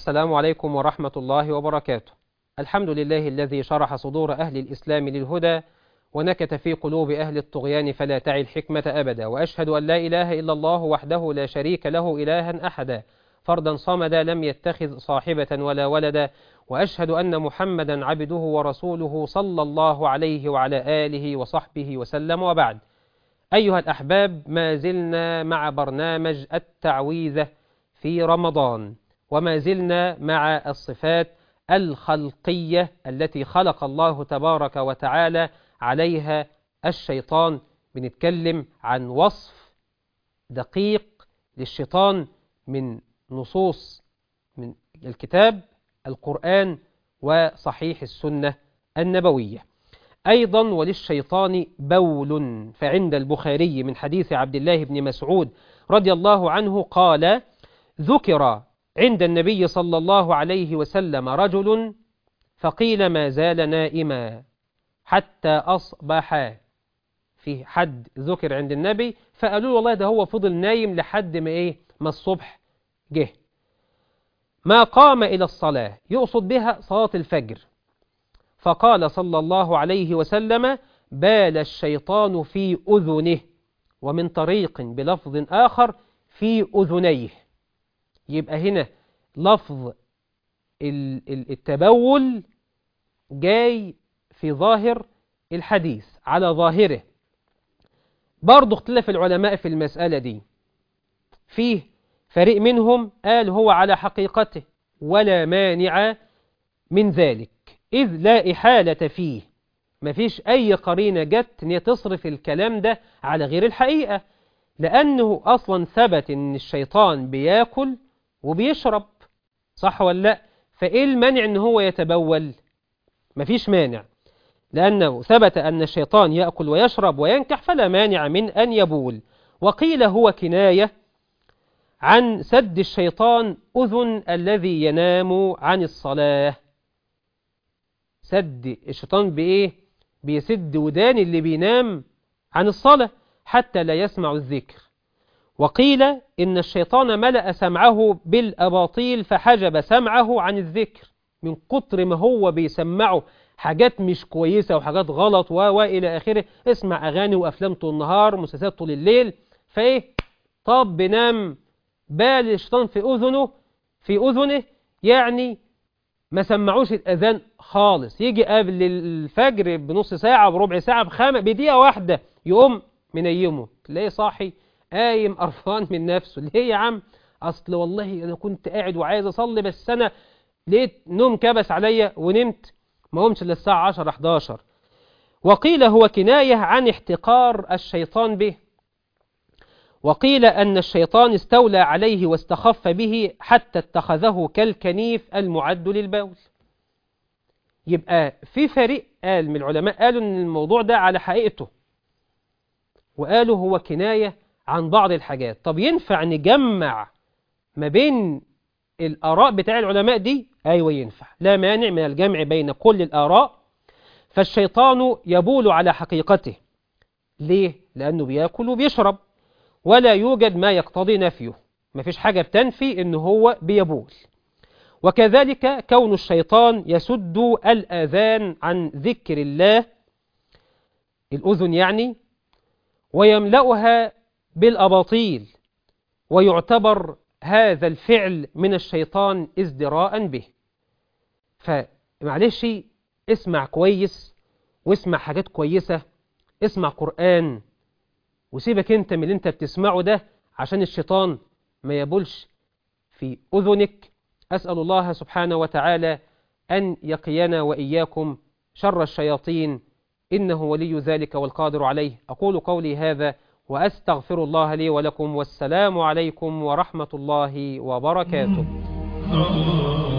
السلام عليكم ورحمة الله وبركاته. الحمد لله الذي شرح صدور أهل الإسلام للهدى ونكت في قلوب أهل الطغيان فلا تعي الحكمة أبدا، وأشهد أن لا إله إلا الله وحده لا شريك له إلها أحدا فردا صمدا لم يتخذ صاحبة ولا ولدا، وأشهد أن محمدا عبده ورسوله صلى الله عليه وعلى آله وصحبه وسلم. وبعد، أيها الأحباب، ما زلنا مع برنامج التعويذة في رمضان، وما زلنا مع الصفات الخلقية التي خلق الله تبارك وتعالى عليها الشيطان. بنتكلم عن وصف دقيق للشيطان من نصوص من الكتاب القرآن وصحيح السنة النبوية. أيضا وللشيطان بول، فعند البخاري من حديث عبد الله بن مسعود رضي الله عنه قال: ذكر عند النبي صلى الله عليه وسلم رجل فقيل ما زال نائما حتى أصبح. في حد ذكر عند النبي فقالوا له والله ده هو فضل نايم لحد ما الصبح جه، ما قام إلى الصلاة، يقصد بها صلاة الفجر. فقال صلى الله عليه وسلم: بال الشيطان في أذنه، ومن طريق بلفظ آخر في أذنيه. يبقى هنا لفظ التبول جاي في ظاهر الحديث على ظاهره. برضو اختلف العلماء في المسألة دي، فيه فريق منهم قال هو على حقيقته ولا مانع من ذلك، إذ لا إحالة فيه، مفيش أي قرينة جت إن تصرف الكلام ده على غير الحقيقة، لأنه أصلا ثبت إن الشيطان بياكل وبيشرب، صح ولا لا؟ فإيه المانع إن هو يتبول؟ مفيش مانع، لأنه ثبت أن الشيطان يأكل ويشرب وينكح، فلا مانع من أن يبول. وقيل هو كناية عن سد الشيطان أذن الذي ينام عن الصلاة. سد الشيطان بإيه؟ بيسد ودان اللي بينام عن الصلاة حتى لا يسمع الذكر. وقيل إن الشيطان ملأ سمعه بالأباطيل فحجب سمعه عن الذكر، من كتر ما هو بيسمعه حاجات مش كويسة وحاجات غلط وإلى آخره، اسمع أغاني وأفلام طول النهار، مسلسلات طول الليل، طب بنام بال الشيطان في أذنه يعني ما سمعوش الأذان خالص. يجي قبل الفجر بنص ساعة بربع ساعة بدقيقة واحدة يقوم منيمه، تلاقيه صاحي قايم قرفان من نفسه. ليه يا عم؟ أصل والله أنا كنت قاعد وعايز أصلي بس أنا لقيت نوم كبس عليا ونمت، ما قمتش إلا الساعة 10 11. وقيل هو كناية عن احتقار الشيطان به. وقيل أن الشيطان استولى عليه واستخف به حتى اتخذه كالكنيف المعد للبول. يبقى في فريق قال من العلماء قالوا أن الموضوع ده على حقيقته، وقالوا هو كناية عن بعض الحاجات. طب ينفع نجمع ما بين الآراء بتاع العلماء دي؟ أيوة ينفع، لا مانع من الجمع بين كل الآراء. فالشيطان يبول على حقيقته. ليه؟ لأنه بيأكل وبيشرب، ولا يوجد ما يقتضي نفيه، مفيش حاجة بتنفي إنه هو بيبول. وكذلك كون الشيطان يسد الآذان عن ذكر الله، الأذن يعني، ويملأها بالأباطيل، ويعتبر هذا الفعل من الشيطان ازدراء به. فمعلش اسمع كويس واسمع حاجات كويسة، اسمع قرآن وسيبك انت من اللي انت بتسمعه ده عشان الشيطان ما يبولش في أذنك. أسأل الله سبحانه وتعالى أن يقينا وإياكم شر الشياطين، إنه ولي ذلك والقادر عليه. أقول قولي هذا وأستغفر الله لي ولكم، والسلام عليكم ورحمة الله وبركاته.